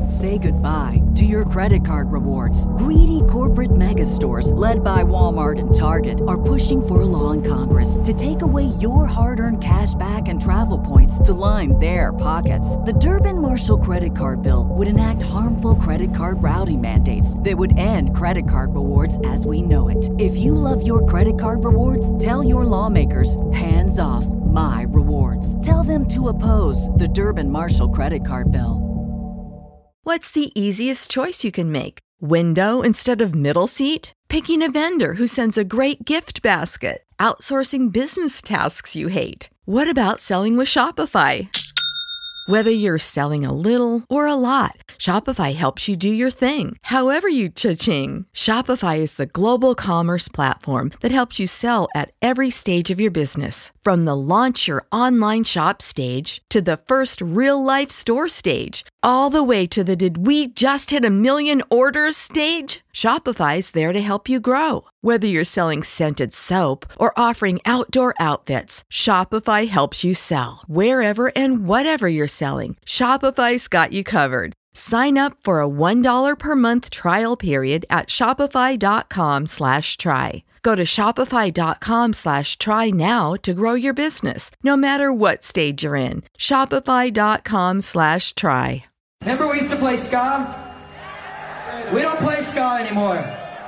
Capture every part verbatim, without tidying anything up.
Say goodbye to your credit card rewards. Greedy corporate mega stores, led by Walmart and Target, are pushing for a law in Congress to take away your hard-earned cash back and travel points to line their pockets. The Durbin-Marshall credit card bill would enact harmful credit card routing mandates that would end credit card rewards as we know it. If you love your credit card rewards, tell your lawmakers, hands off my rewards. Tell them to oppose the Durbin-Marshall credit card bill. What's the easiest choice you can make? Window instead of middle seat? Picking a vendor who sends a great gift basket? Outsourcing business tasks you hate? What about selling with Shopify? Whether you're selling a little or a lot, Shopify helps you do your thing, however you cha-ching. Shopify is the global commerce platform that helps you sell at every stage of your business. From the launch your online shop stage to the first real-life store stage, all the way to the did we just hit a million orders stage? Shopify's there to help you grow. Whether you're selling scented soap or offering outdoor outfits, Shopify helps you sell. Wherever and whatever you're selling, Shopify's got you covered. Sign up for a one dollar per month trial period at shopify.com slash try. Go to shopify.com slash try now to grow your business, no matter what stage you're in. Shopify.com slash try. Remember we used to play ska? We don't play ska anymore.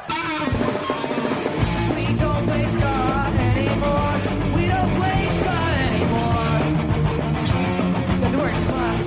We don't play ska anymore. We don't play ska anymore. The worst class.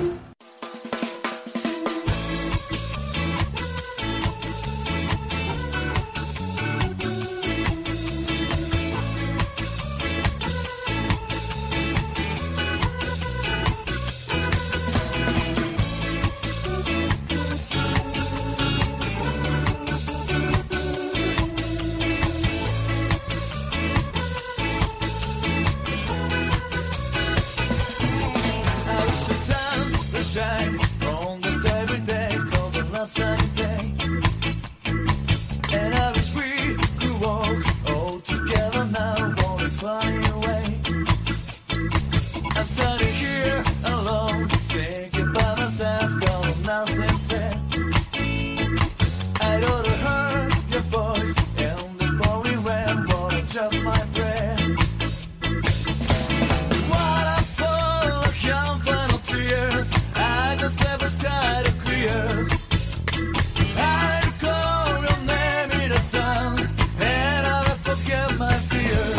Shine on this every day, cause I love sunny day. And I wish we could walk all together now, all is flying away. I'm standing here alone, thinking by myself, got nothing said. I don't heard your voice in this morning rain, but it's just my breath. What I fall like young final tears, I just never tried to clear. I recall your name in the sun, and I will forget my fears.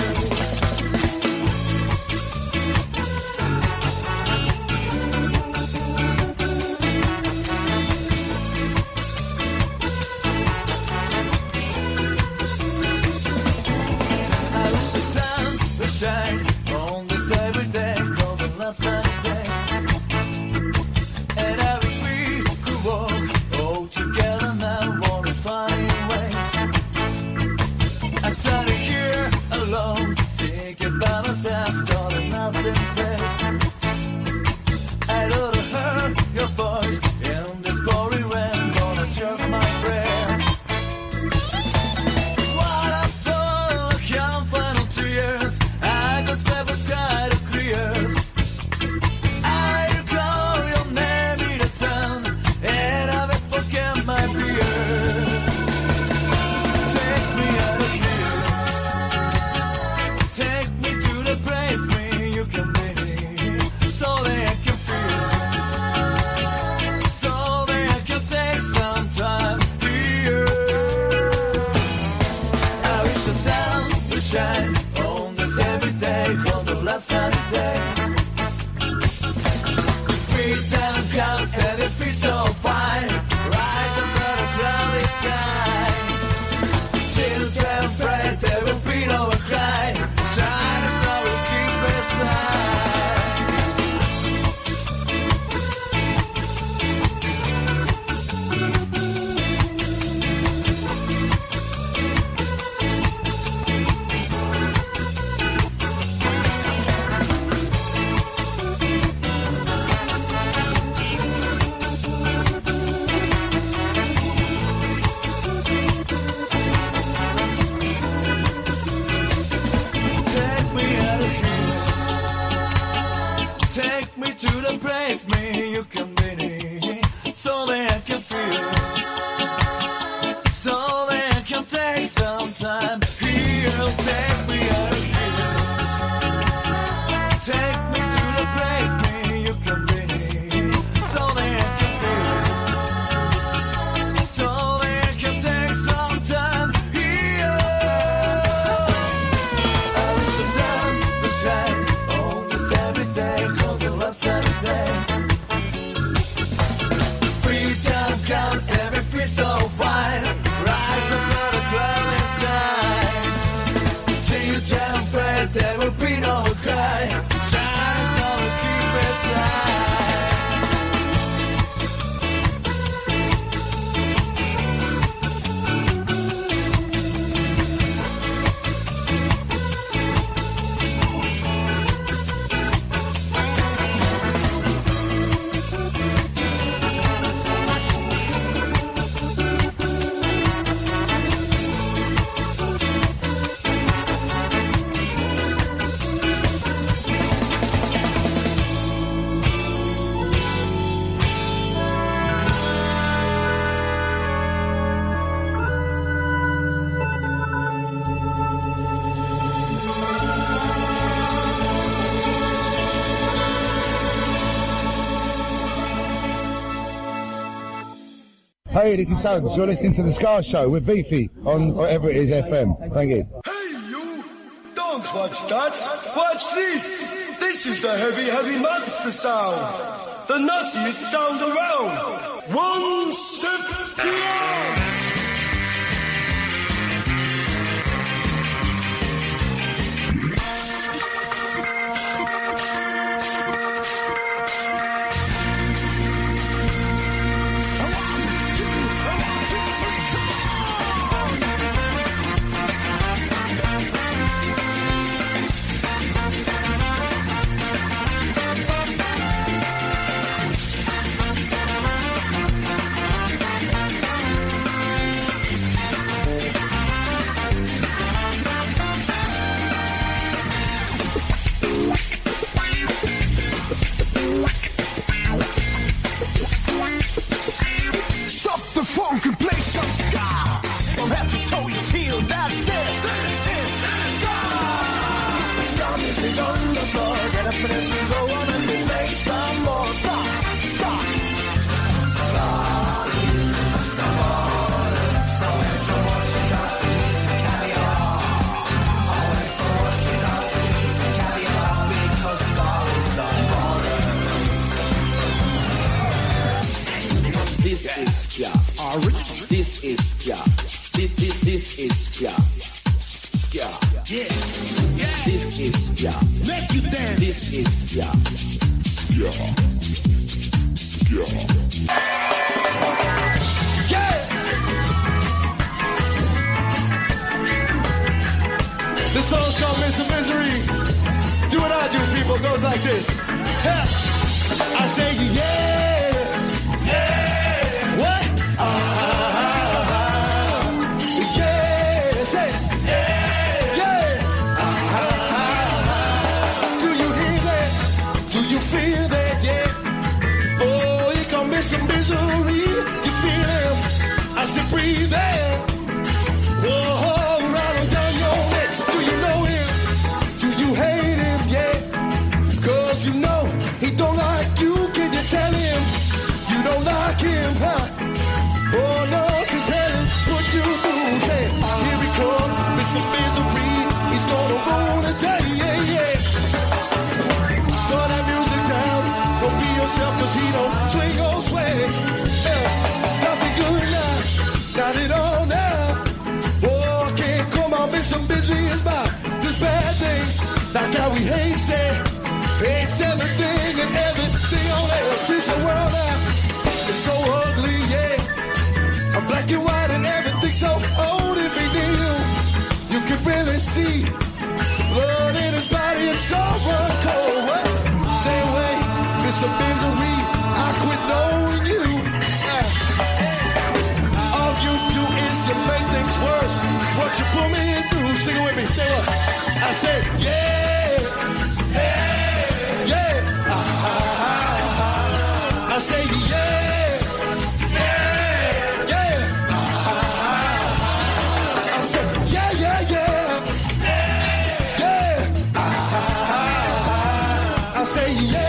Hey, this is Sons. You're listening to The Scar Show with Beefy on whatever it is F M. Thank you. Hey, you! Don't watch that. Watch this. This is the heavy, heavy monster sound. The nuttiest sound around. One step beyond. This is Ska. This, this, this is Ska. Ska. Yeah. Yeah. This is Ska. Let you dance. This is Ska. Ska. Ska. Yeah. This song's called Mister Misery. Do what I do, people. It goes like this. Yeah. I say yeah. Yeah. What? Uh-huh. Breathe in. Whoa, right down your neck. Do you know him? Do you hate him? Yeah. Cause you know he don't like you. Can you tell him you don't like him, huh? Oh no, cause heaven put you through. Say, here we come, Mister Misery. He's gonna roll the day, yeah, yeah. Turn that music down. Don't be yourself cause he don't swing or sway. Yeah. Nothing good now. Not at all now. Oh, I can't come on, Mister Misery is by. There's bad things, like how we hate it. Hates everything and everything on else. It's a world now. It's so ugly, yeah. I'm black and white and everything so old. If he knew you, you could really see blood in his body and so run cold. What? Stay away, Mister Misery. I quit knowing you. You make things worse. What you put me through, sing it with me, say what? I say, yeah, yeah, yeah. Ah, ah, ah. I say, yeah, yeah, yeah. Ah, ah, ah. I say, yeah, yeah, yeah, yeah. Ah, ah, ah. I say, yeah.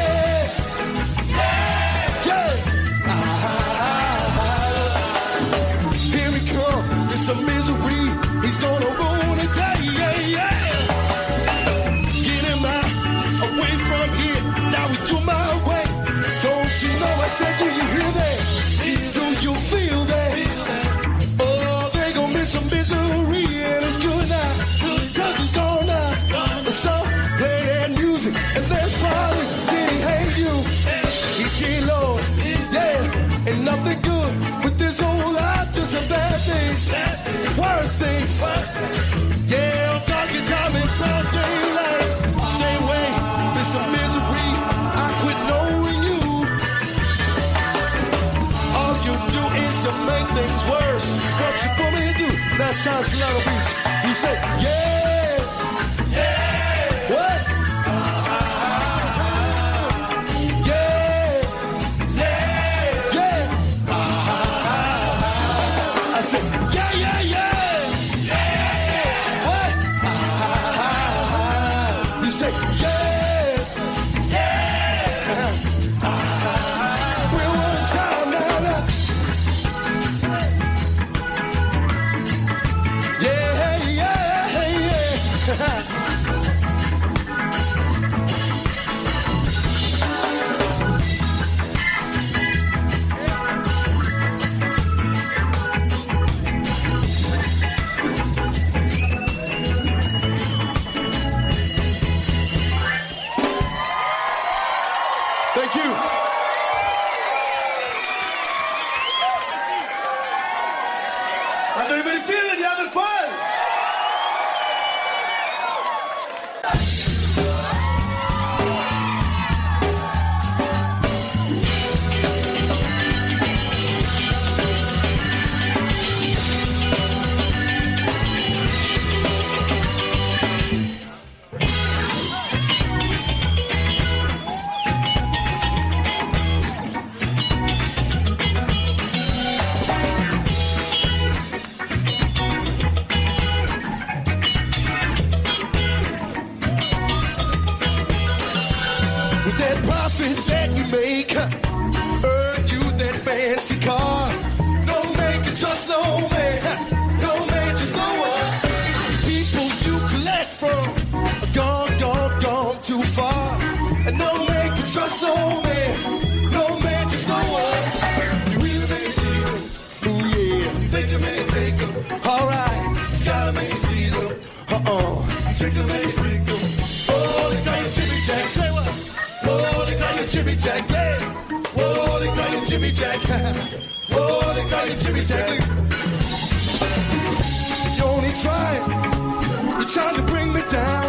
Some misery, he's gonna roll today, yeah, yeah. Get him out, away from here, now we do my way. Don't you know I said, do you hear that? Do you feel that? Oh, they gon' miss some misery, and it's good now, cause it's gone now. So, play that music, and there's probably did he hate you? He did, Lord, yeah, and nothing good with this whole life, just a bad things. Worst things. Yeah, I'm talking time in broad daylight. Stay away, Mister Misery. I quit knowing you. All you do is to make things worse. What you put me through? That sounds a little beach. You say, yeah, yeah. What? Yeah, yeah, yeah. I said, yeah, yeah, yeah. How's everybody feeling? You having fun? That you make, earn you that fancy car. Don't make it trust no man, don't make just no one. People you collect from are gone, gone, gone too far. And don't make it trust no man, no man just no one. You either make it deal, ooh yeah. You think you may take them, alright. You gotta make it steal them, uh-uh. You trick them, make it stick them. Oh, they call you Jimmy Jack, say what? Whoa, they call you Jimmy Jack, yeah. Whoa, they call you Jimmy Jack. Whoa, they call you Jimmy Jack. You only trying, you're trying to bring me down.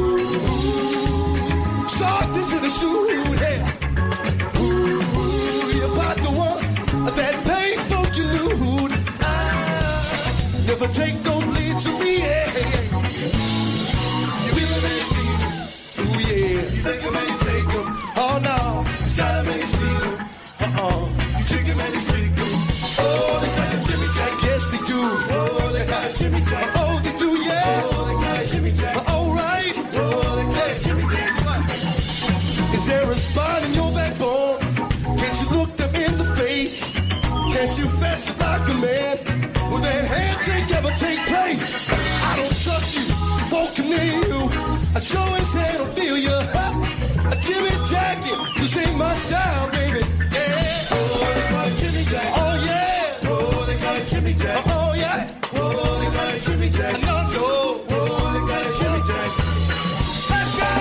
Ooh, softness in the suit, yeah. Ooh, you're about the one that paid folk you lewd. I never take those leads to me, yeah. You really make me, ooh yeah. You think I may take them? Oh no, it's gotta make it see them. Uh-uh, you chicken make it see them. Oh, they got a Jimmy Jack, yes they do. Oh, they got a Jimmy Jack. Oh, they do, yeah. Oh, they got a Jimmy Jack. All right. Oh, they got a Jimmy Jack. Is there a spot in your backbone? Can't you look them in the face? Can't you fess it like a man? Will that handshake ever take place? I don't trust you, won't come near you. I sure as hell don't feel you. A Jimmy Jacket, this ain't my sound, baby. Yeah. Oh, they call it Jimmy Jack. Oh, yeah. Oh, they call it Jimmy Jack. Oh, yeah. Oh, they call it Jimmy Jack. No, no. Oh, they call it Jimmy Jack. Let's go.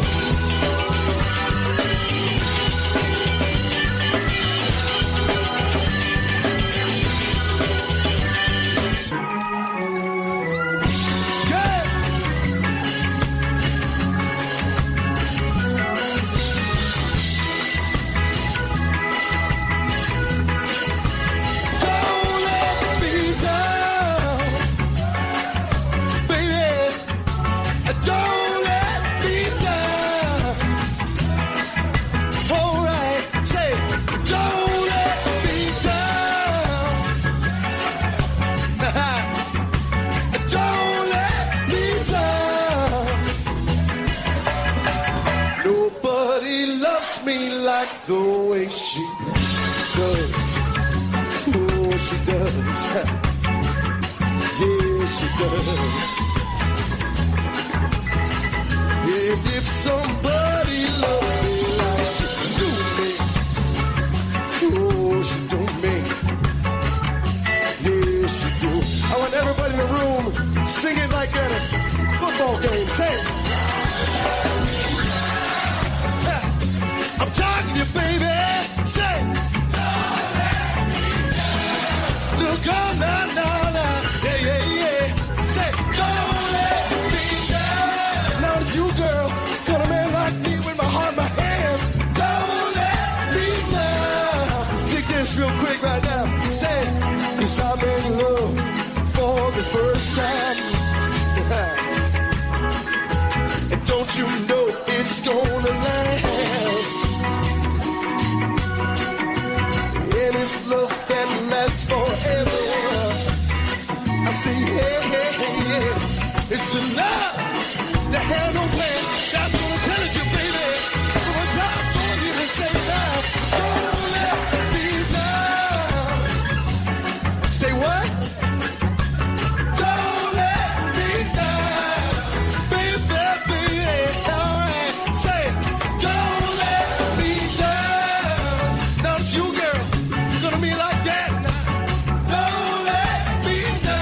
The way she does, oh she does, yeah she does. And if somebody loved me like she do me, oh she do me, yeah she do. I want everybody in the room singing like at a football game. Say it. I'm talking to you, baby. Say, look on now, now, now. Yeah, yeah, yeah. Say, don't let me down. Now it's you, girl. Got a man like me with my heart in my hand. Don't let me down. Dig this real quick right now. Say, 'cause I'm in love for the first time. And don't you know it's gonna last? And it's love that lasts forever. I say, hey, hey, hey, yeah. It's enough to have no plan. That's what I'm telling you, baby. So when time told you to say now, don't let me down. Say what? Don't let me down. Baby, baby, all right. Say it. Don't let me down. Now it's you, girl. Gonna be like that now. Don't let me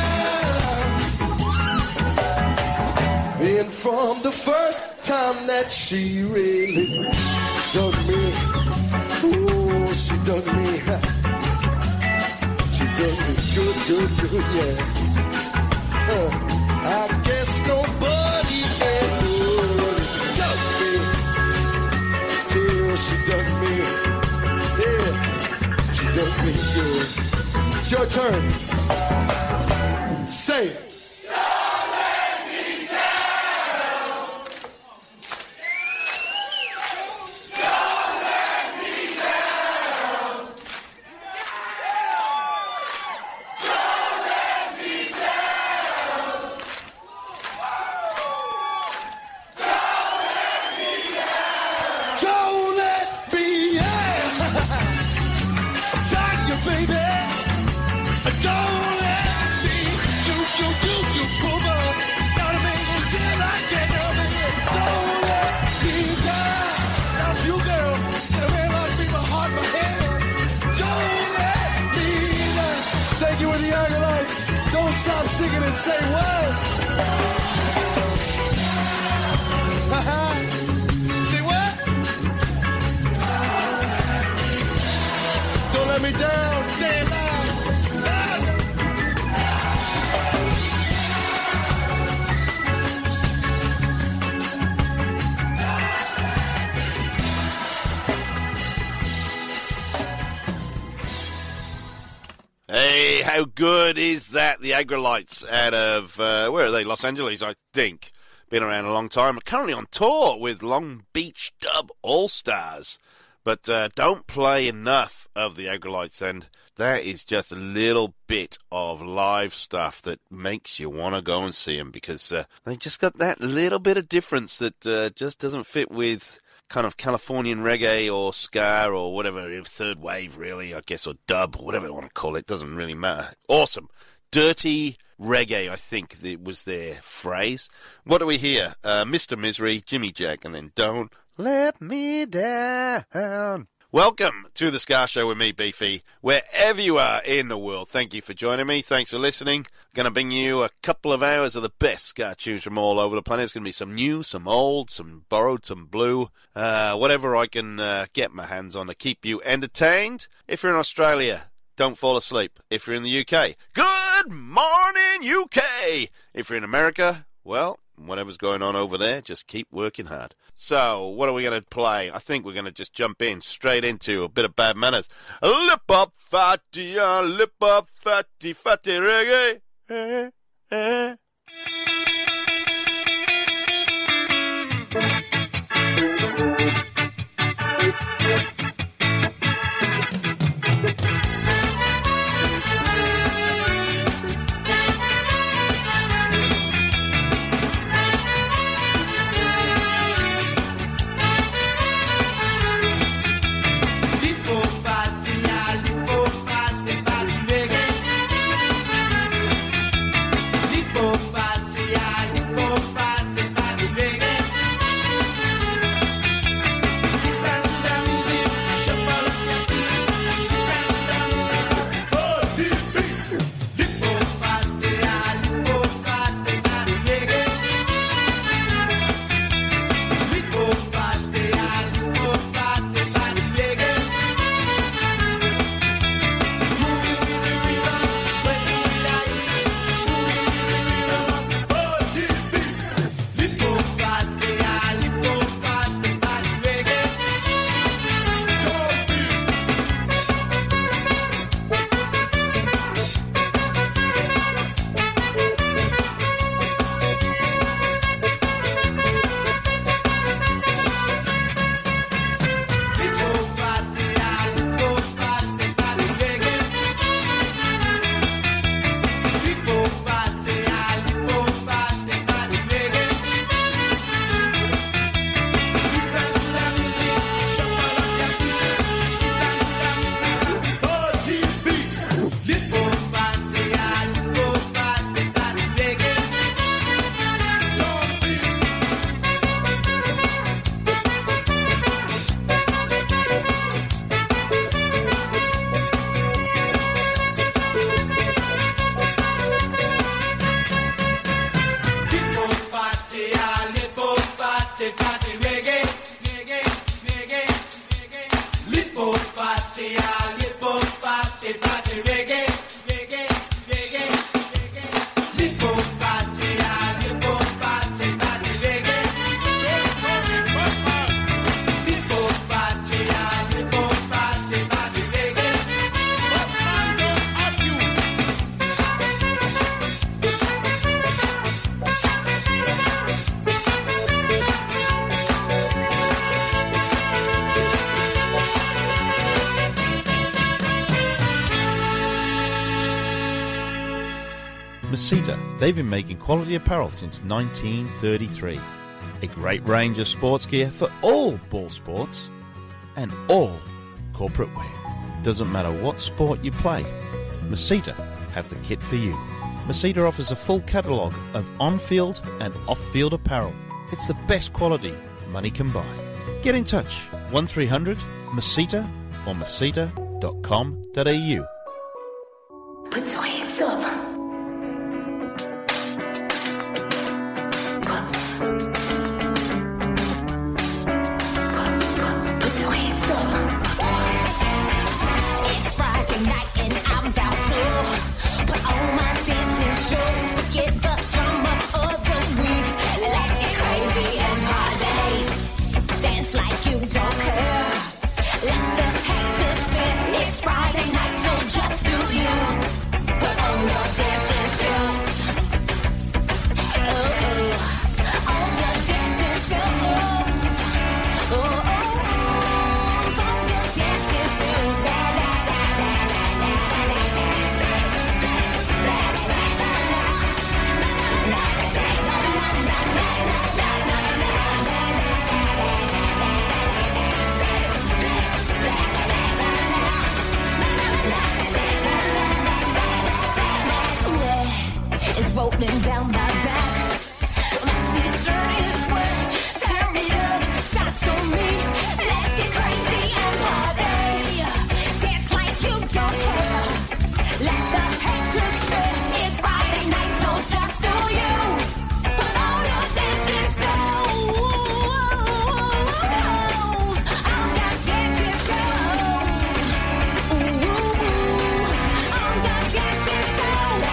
down. And from the first time that she really dug me, oh, she dug me. She does me good, good, good, yeah. Uh, I guess nobody ever touch me till she does me. Yeah, she does me good. It's your turn. Say it. Stop singing and say what? Say what? Don't let me down. Say it loud. Hey, how good is that? The Aggrolites out of, uh, where are they? Los Angeles, I think. Been around a long time. Currently on tour with Long Beach Dub All-Stars. But uh, don't play enough of the Aggrolites, and that is just a little bit of live stuff that makes you want to go and see them, because uh, they just got that little bit of difference that uh, just doesn't fit with kind of Californian reggae or ska or whatever, third wave really, I guess, or dub, or whatever they want to call it, doesn't really matter. Awesome. Dirty reggae, I think it was their phrase. What do we hear? Uh, Mister Misery, Jimmy Jack, and then Don't Let Me Down. Welcome to the Ska Show with me, Beefy, wherever you are in the world. Thank you for joining me. Thanks for listening. Going to bring you a couple of hours of the best ska tunes from all over the planet. It's going to be some new, some old, some borrowed, some blue, uh, whatever I can uh, get my hands on to keep you entertained. If you're in Australia, don't fall asleep. If you're in the U K, good morning, U K. If you're in America, well, whatever's going on over there, just keep working hard. So, what are we going to play? I think we're going to just jump in straight into a bit of Bad Manners. Lip up, fatty, uh, lip up, fatty, fatty reggae. Eh, eh. Lipo, Masita, they've been making quality apparel since nineteen thirty-three. A great range of sports gear for all ball sports and all corporate wear. Doesn't matter what sport you play, Masita have the kit for you. Masita offers a full catalogue of on-field and off-field apparel. It's the best quality money can buy. Get in touch, one three hundred Masita or masita dot com dot a u. Put your hands up. Put, put, put your hands up. It's Friday night and I'm about to put on my dancing shoes. Forget the drama of the week. Let's get crazy and party. Dance like you don't care. Let the haters stare. It's Friday night, so just do you. Put on your dancing shoes. Oh, oh. On your dancing shoes. Oh, oh, oh. On your dancing shoes. Da, da, da, da, da, da, da, da. Dance, dance, dance, dance, da, da. Da, da, da, da, da, da, da, it's rolling down my back. My t-shirt is wet. Turn it up, shots on me. Let's get crazy and party. Dance like you don't care. Let the haters stare. It's Friday night, so just do you. Put on your dancing shoes. On your dancing shoes. Ooh, on your dancing shoes.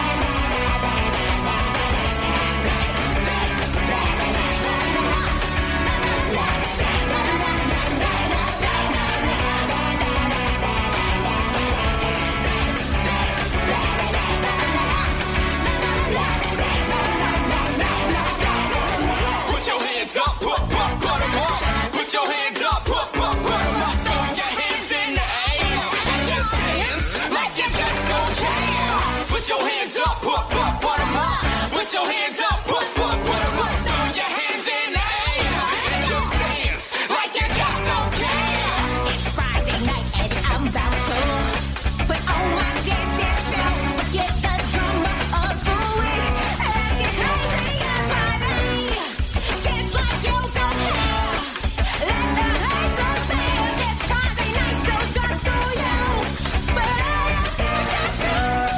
Put your hands up, put, put, put 'em up. Put your hands up, put, put, put 'em up. Throw your hands in the air and just dance like you just don't care. Put your hands up, put, put, put 'em up. Put your hands up, put, put, put 'em up. Throw your hands in the air and just dance like you just don't care. It's Friday night and I'm about to put on my dancing shoes. Forget the drama of the week. Let's get crazy and party. Dance like you don't care. Let the haters stare. It's Friday night, so just do you. Put on your dancing shoes.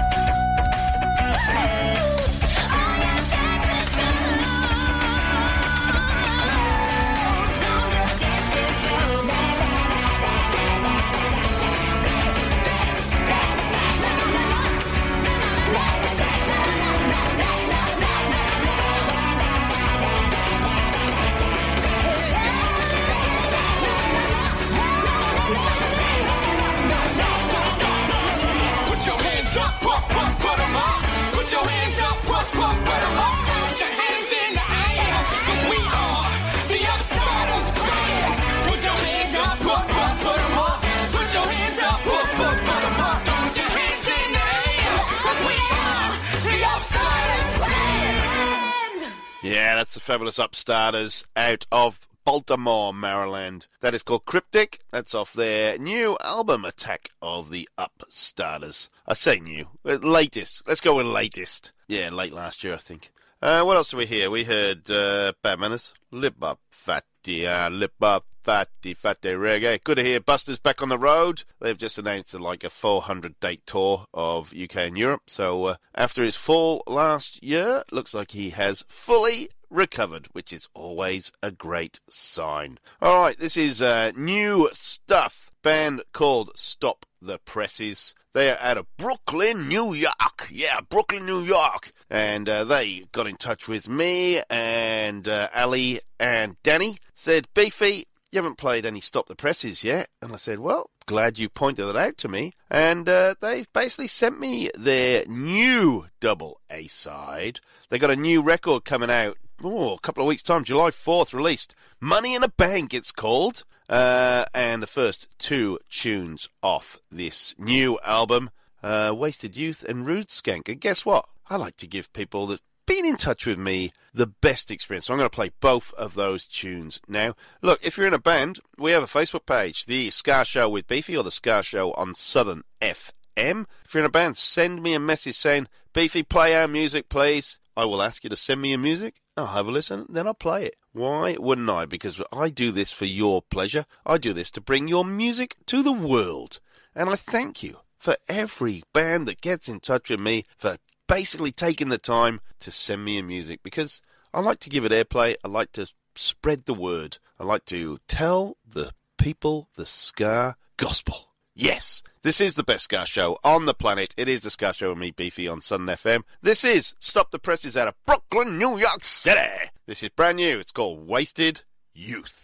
On your dancing shoes. On your dancing shoes. Put your hands up, put, put, put 'em up. Put your hands up, put, put, put 'em up. Put your hands in the air, 'cause we are the Upstarters band. Put your hands up, put, put, put 'em up. Put your hands up, put, put, put 'em up. Put your hands in the air, 'cause we are the Upstarters band. Yeah, that's the fabulous Upstarters out of Baltimore, Maryland. That is called Cryptic. That's off their new album, Attack of the Upstarters. I say new. Uh, Latest. Let's go with latest. Yeah, late last year, I think. Uh, what else do we hear? We heard uh, Bad Manners. Lip Up Fatty, uh, Lip Up Fatty, Fatty Reggae. Good to hear Buster's back on the road. They've just announced uh, like a four hundred date tour of U K and Europe. So uh, after his fall last year, looks like he has fully recovered, which is always a great sign. All right, this is uh, new stuff. Band called Stop the Presses. They are out of Brooklyn, New York. Yeah, Brooklyn, New York. And uh, they got in touch with me and uh, Ali and Danny. Said, Beefy, you haven't played any Stop the Presses yet. And I said, well, glad you pointed that out to me. And uh, they've basically sent me their new double A-side. They got a new record coming out, oh, a couple of weeks' time, July fourth released. Money in a Bank, it's called. Uh, and the first two tunes off this new album uh, Wasted Youth and Rude Skank. And guess what? I like to give people that been in touch with me the best experience. So I'm going to play both of those tunes now. Look, if you're in a band, we have a Facebook page, The Ska Show with Beefy, or The Ska Show on Southern F M. If you're in a band, send me a message saying, Beefy, play our music, please. I will ask you to send me your music. I'll have a listen, then I'll play it. Why wouldn't I? Because I do this for your pleasure. I do this to bring your music to the world. And I thank you for every band that gets in touch with me, for basically taking the time to send me your music, because I like to give it airplay. I like to spread the word. I like to tell the people the ska gospel. Yes, this is the best ska show on the planet. It is the Ska Show with me, Beefy, on Southern F M. This is Stop the Presses out of Brooklyn, New York City. This is brand new. It's called Wasted Youth.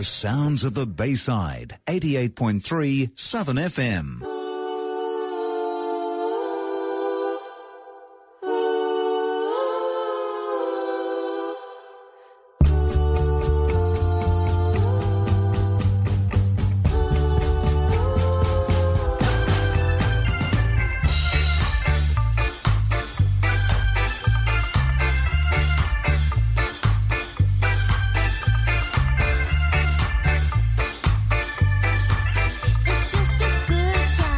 The sounds of the Bayside. eighty-eight point three Southern F M. It's just a good time.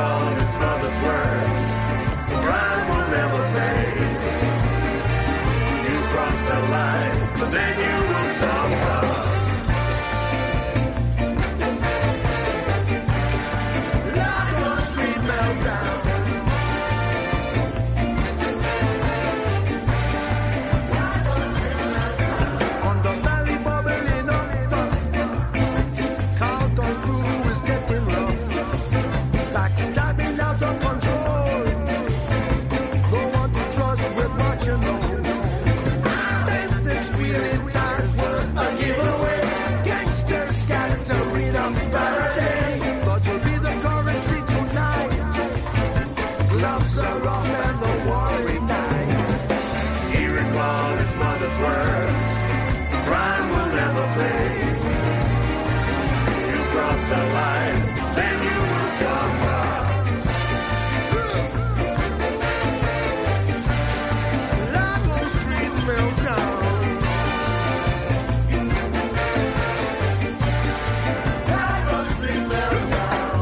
recall his mother's words. The crime will never pay. You crossed the line, but then you will suffer. Like a street meltdown. On the valley bubbling up, Carlton crew is getting rough. Backstabbing out of control. No one to trust with what you know. If this really ties were a giveaway, gangsters scattering up Faraday. But you'll be the currency tonight. Gloves are off and the war ignites. He recalled his mother's words. Crime will never pay. You cross the line, then you will suffer. Like a street meltdown. Like a street meltdown.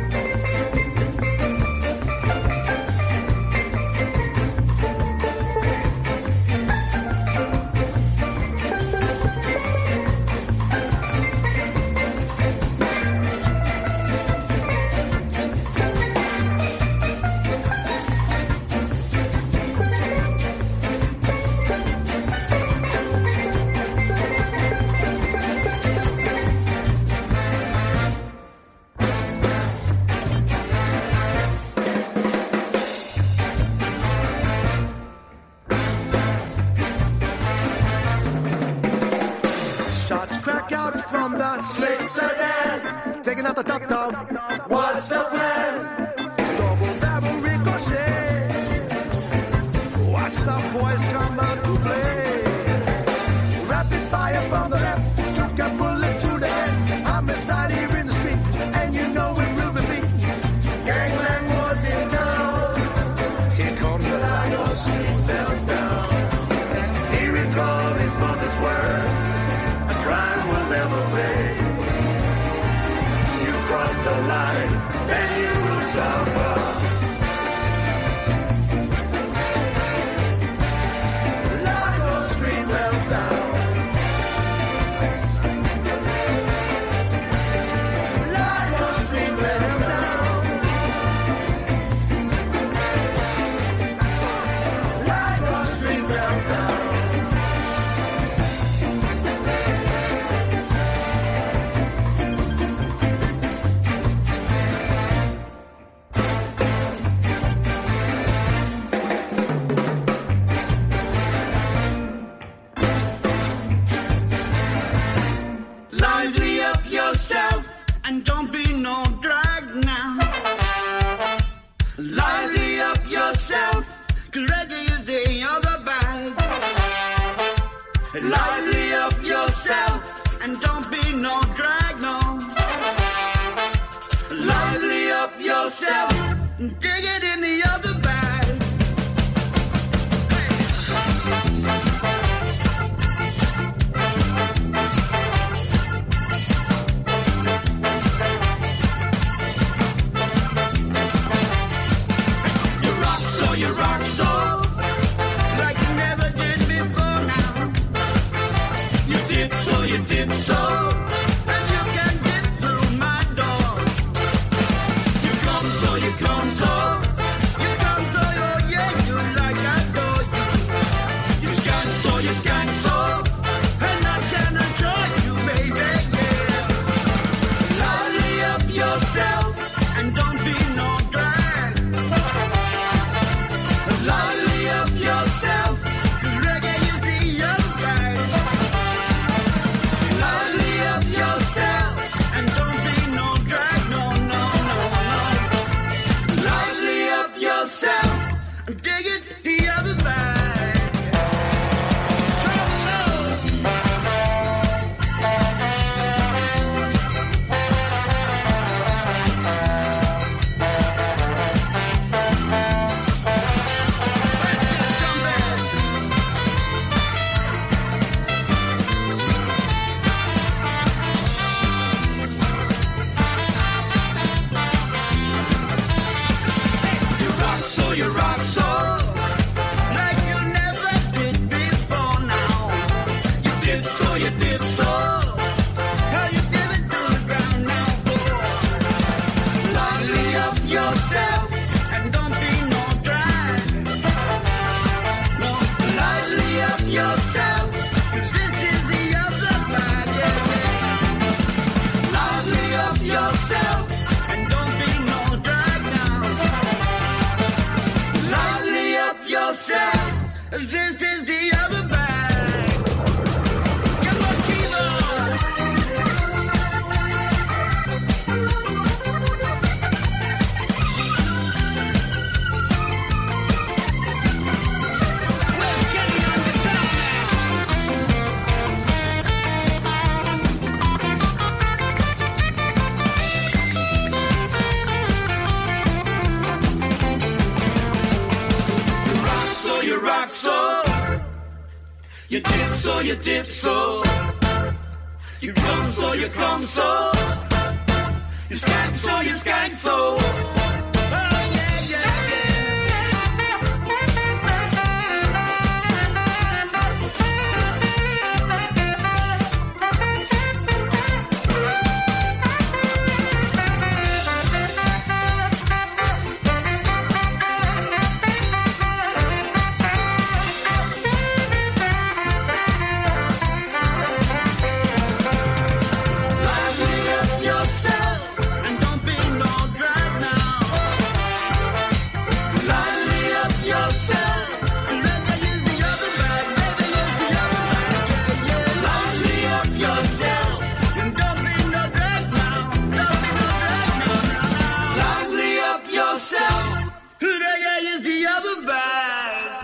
Shots crack out from the slick sedan. Taking out the top dog. What's the plan? Double barrel ricochet. Watch the boys come out to play. Rapid fire from the left. Took a bullet to the head. I'm inside here in the street, and you know it will be beat. Gangland was in town. Here comes the Lion Street meltdown. He recalled his mother's words. Crime will never pay. You cross the line, then you will suffer. Like a street meltdown. Like a street meltdown. Like a street meltdown. Lively up yourself and don't be no drag now. Lively up yourself, 'cause reggae is the other bag. Lively up yourself and don't be no drag, no. Lively up yourself and dig it in the other bag. You rock so, you rock so, like you never did before now. You did so, you did so, and you can get through my door. You come so, you come so, you come you rock so like you never did before now. You dip so, you dip so. How you dip it to the ground now, boy. Lively up yourself and don't be no drag. No, lively up yourself, 'cause this is the other side, yeah, yeah. Lively up yourself and don't be no drag now. Lively up yourself, this is the other bag. Come on, keyboard. Well, Kenny on the top You rock so, you rock so. You dip so, you dip so. You come so, you come so. You skank so, you skank so. Oh, yeah, yeah, Lively up yourself and don't be no drag now. Lively up yourself and let me use the other bag, baby, use the other bag, yeah, yeah. Lively up yourself and don't be no drag now. Don't be no drag now, now, now. Lively up yourself, yeah, use the other bag.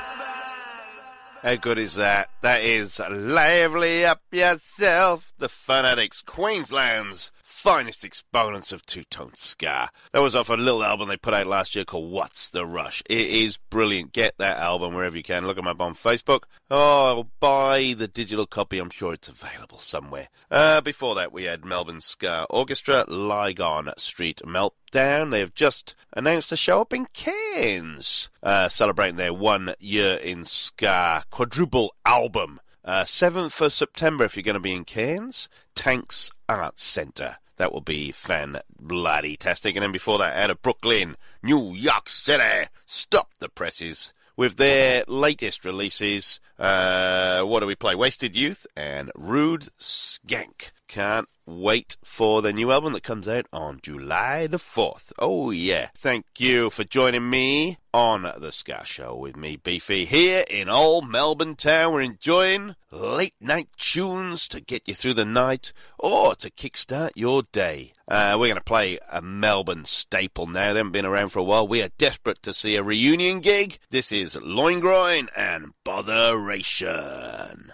How good is that? That is Lively Up Yourself, the Fanatics, Queensland's finest exponents of two-tone ska. That was off a little album they put out last year called What's the Rush. It is brilliant. Get that album wherever you can. Look them up on Facebook. Oh, buy the digital copy. I'm sure it's available somewhere. Uh, before that, we had Melbourne Ska Orchestra, Lygon Street Meltdown. They have just announced a show up in Cairns, uh, celebrating their one year in ska quadruple album. Uh, seventh of September, if you're going to be in Cairns, Tanks Arts Centre. That will be fan-bloody-tastic. And then before that, out of Brooklyn, New York City, Stop the Presses, with their latest releases. Uh, what do we play? Wasted Youth and Rude Skank. Can't wait for the new album that comes out on July the fourth. Oh, yeah. Thank you for joining me on The Ska Show with me, Beefy, here in old Melbourne town. We're enjoying late-night tunes to get you through the night or to kickstart your day. Uh, we're going to play a Melbourne staple now. They haven't been around for a while. We are desperate to see a reunion gig. This is Loingroin and Botheration.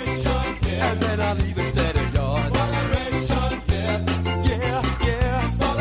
Yeah, yeah.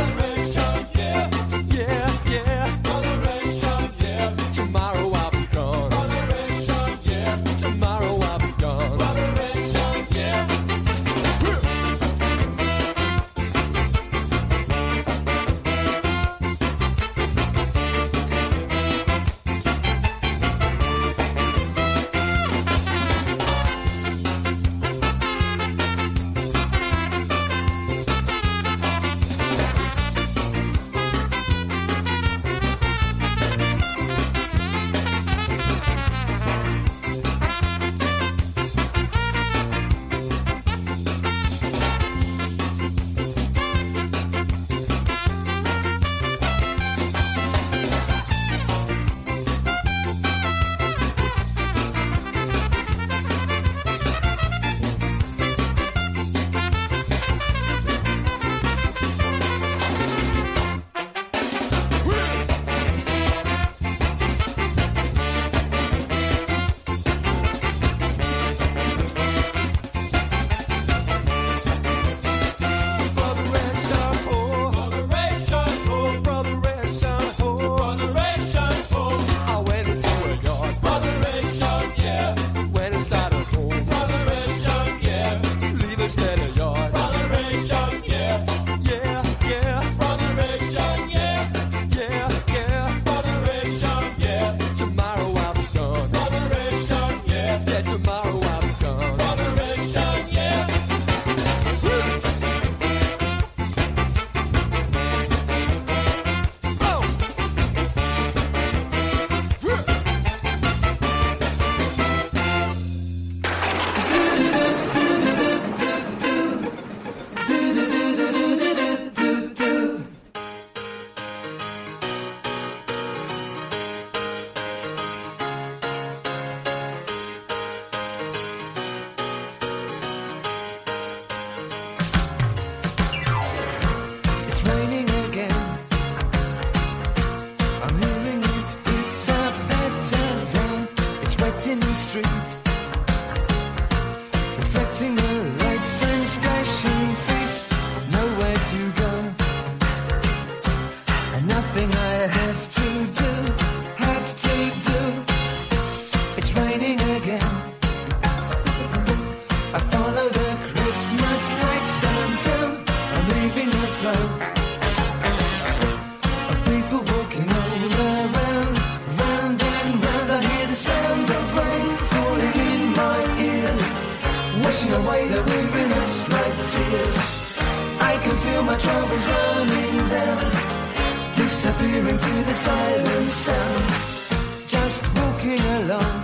washing away the weariness like tears. I can feel my troubles running down, disappearing to the silent sound. Just walking along,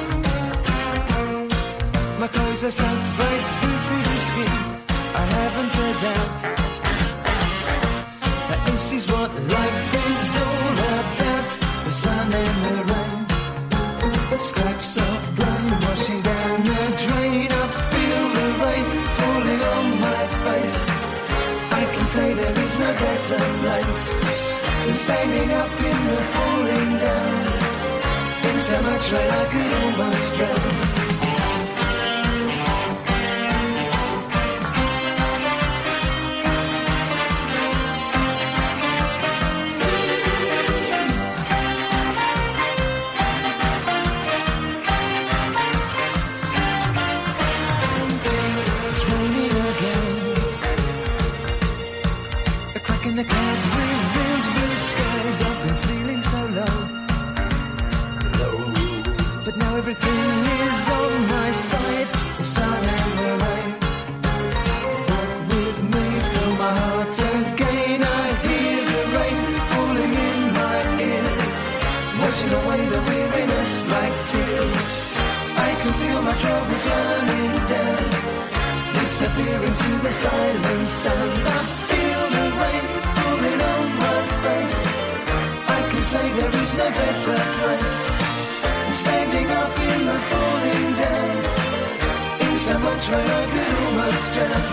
my clothes are soaked right through to the skin. I haven't a doubt that this is what life is all about. The sun and the rain, the scraps of brain washing down the drain. I feel the rain falling on my face. I can say there is no better place than standing up in the falling down. In so much rain I could almost drown. In the clouds reveals blue skies. I've been feeling so low, low. But now everything is on my side. The sun and the rain. Walk with me, fill my heart again. I hear the rain falling in my ears, washing away the weariness like tears. I can feel my troubles running down, disappearing to the silent sound. I feel the rain falling on my face. I can say there is no better place than standing up in the falling down. In so much rain I could almost drown.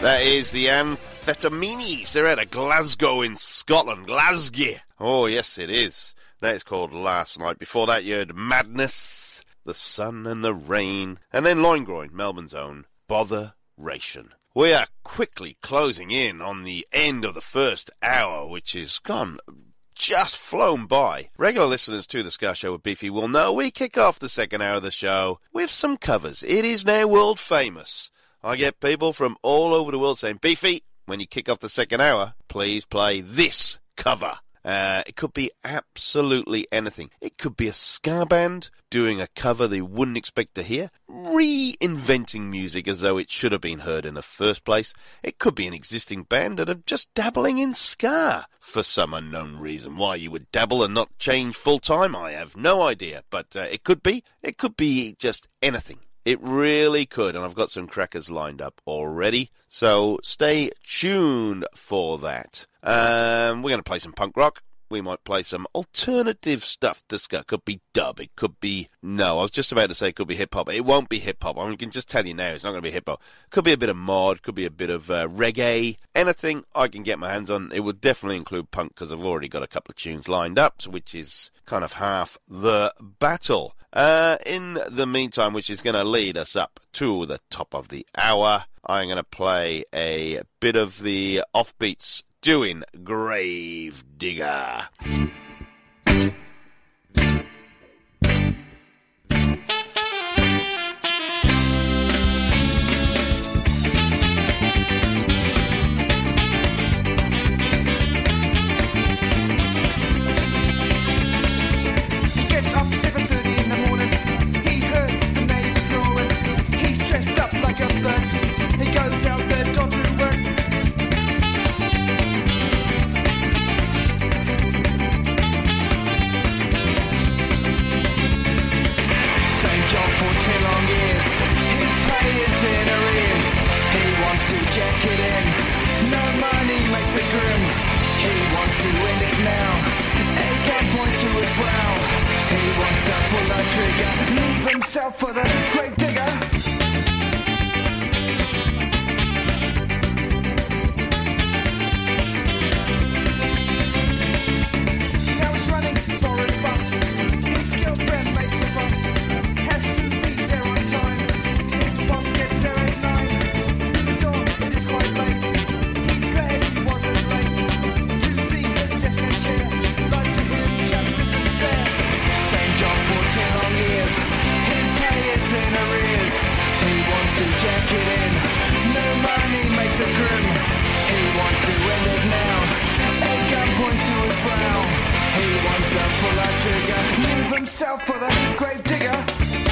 That is the Amphetamines. They're out of Glasgow in Scotland. Glasgow. Oh, yes, it is. That is called Last Night. Before that, you heard Madness, The Sun and the Rain, and then Loingroin, Melbourne's own Botheration. We are quickly closing in on the end of the first hour, which is gone just flown by. Regular listeners to the Ska Show with Beefy will know we kick off the second hour of the show with some covers. It is now world famous. I get people from all over the world saying, Beefy, when you kick off the second hour, please play this cover. Uh, it could be absolutely anything. It could be a ska band doing a cover they wouldn't expect to hear, reinventing music as though it should have been heard in the first place. It could be an existing band that are just dabbling in ska for some unknown reason. Why you would dabble and not change full time, I have no idea. But uh, it could be. It could be just anything. It really could, and I've got some crackers lined up already, so stay tuned for that. Um, we're going to play some punk rock. We might play some alternative stuff to ska. Could be dub, it could be... No, I was just about to say it could be hip-hop. It won't be hip-hop. I, mean, I can just tell you now, it's not going to be hip-hop. Could be a bit of mod, could be a bit of uh, reggae. Anything I can get my hands on. It would definitely include punk, because I've already got a couple of tunes lined up, which is kind of half the battle. Uh, in the meantime, which is going to lead us up to the top of the hour, I'm going to play a bit of the Offbeats doing Grave Digger. Trigger, leave himself for the grave digger. Now he's running for his bus. His girlfriend makes a fuss. Has to be there on time. His boss gets there at nine. The door, it is quite late. He's glad he wasn't late. To see his desk and chair. Life to him just isn't fair. Same job for ten long years. His pay is in arrears. He wants to jack it in. No money makes him grim. He wants to end it now. A gun point to his brow. He wants to pull a trigger. Leave himself for the grave digger.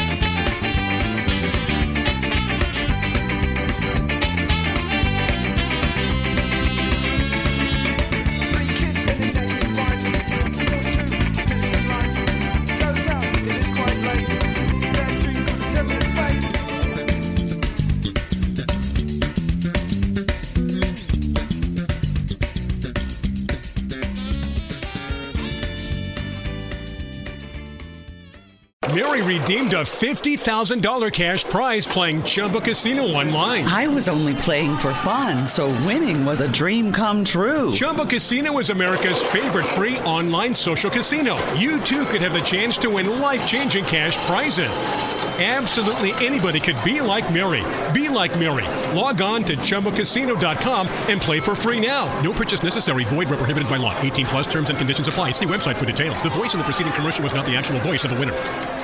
Mary redeemed a fifty thousand dollars cash prize playing Chumba Casino online. I was only playing for fun, so winning was a dream come true. Chumba Casino is America's favorite free online social casino. You, too, could have the chance to win life-changing cash prizes. Absolutely anybody could be like Mary. Be like Mary. Log on to Chumba Casino dot com and play for free now. No purchase necessary. Void where prohibited by law. eighteen plus terms and conditions apply. See website for details. The voice in the preceding commercial was not the actual voice of the winner.